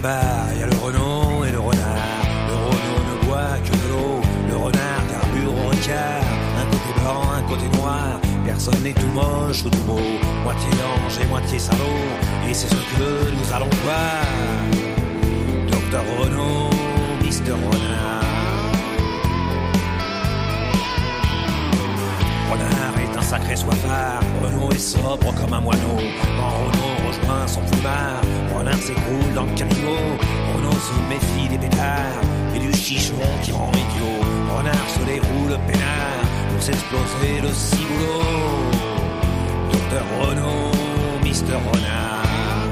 barbare, il y a le Renault et le renard. Le Renault ne boit que de l'eau, le renard carbure au Ricard. Un côté blanc, un côté noir, personne n'est tout moche ou tout beau. Moitié ange et moitié salaud, et c'est ce que nous allons voir. Docteur Renault, Mister Renard. Renard est un sacré soifard, Renault est sobre comme un moineau. Quand Renault rejoint son plumard, Renard s'écroule dans le canot. Renault se méfie des pétards et du chichon qui rend idiot. Renard se déroule peinard pour s'exploser le ciboulot. Docteur Renault, Mister Renard.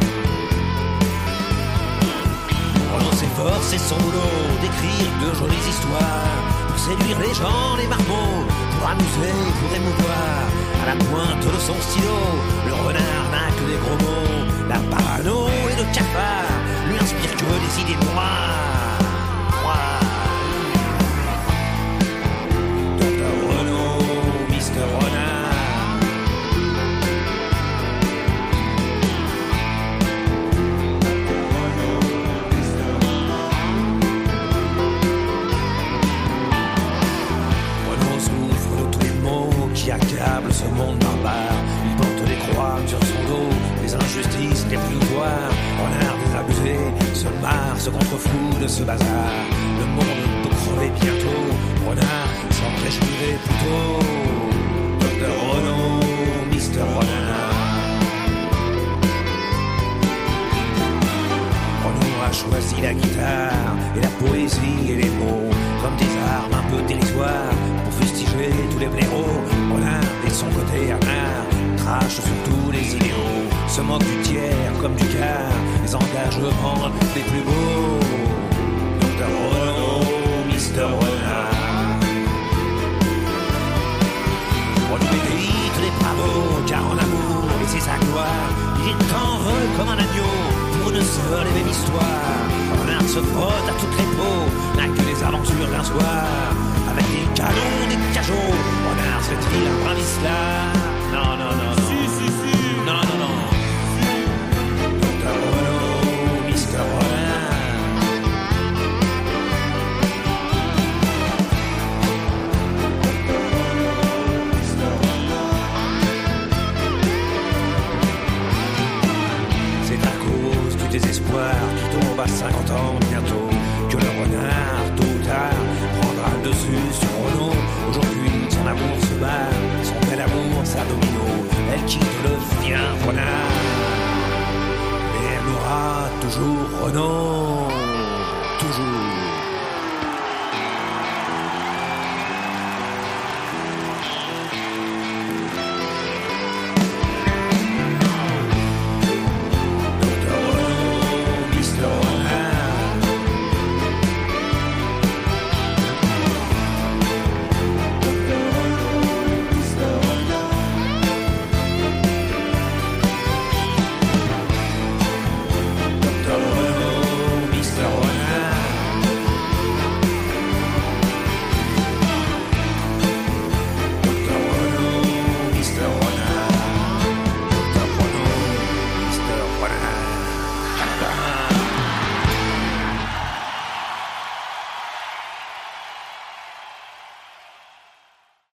Renault s'efforce, c'est son boulot d'écrire de jolies histoires pour séduire les gens, les marmots, pour amuser, pour émouvoir. À la pointe de son stylo, le renard n'a que des gros mots. La parano et le cafard lui inspirent que des idées noires. Docteur Renault, Mister Renard. Qui accable ce monde barbare. Il porte des croix sur son dos, les injustices les plus notoires. Renard désabusé, se marre, se contrefout de ce bazar. Le monde peut crever bientôt, Renard s'en réjouirait plutôt. Docteur Renault, Mister Renard. Renault a choisi la guitare et la poésie et les mots comme des armes un peu dérisoires pour fustiger tous les blaireaux. Renard, de son côté amar, crache sur tous les idéaux, se moque du tiers comme du quart, les engagements les plus beaux. Docteur Renault, Mister Renard. Renault mérite des bravos, car en amour, et c'est sa gloire, il est heureux comme un agneau pour une seule et même histoire. Renard se frotte à toutes les peaux, n'a que les aventures d'un soir. Avec des canons, des cajots, Renard se fait-il un Branislas? Non, non, non, non. Si. Non, non, non. Docteur Renault, Mister Renard. C'est à cause du désespoir qui tombe à 50 ans bientôt que le renard, tôt ou tard, prendra le dessus sur Renault. Aujourd'hui, son amour se bat, son bel amour, sa domino. Elle quitte le vieux renard, et elle aura toujours Renault.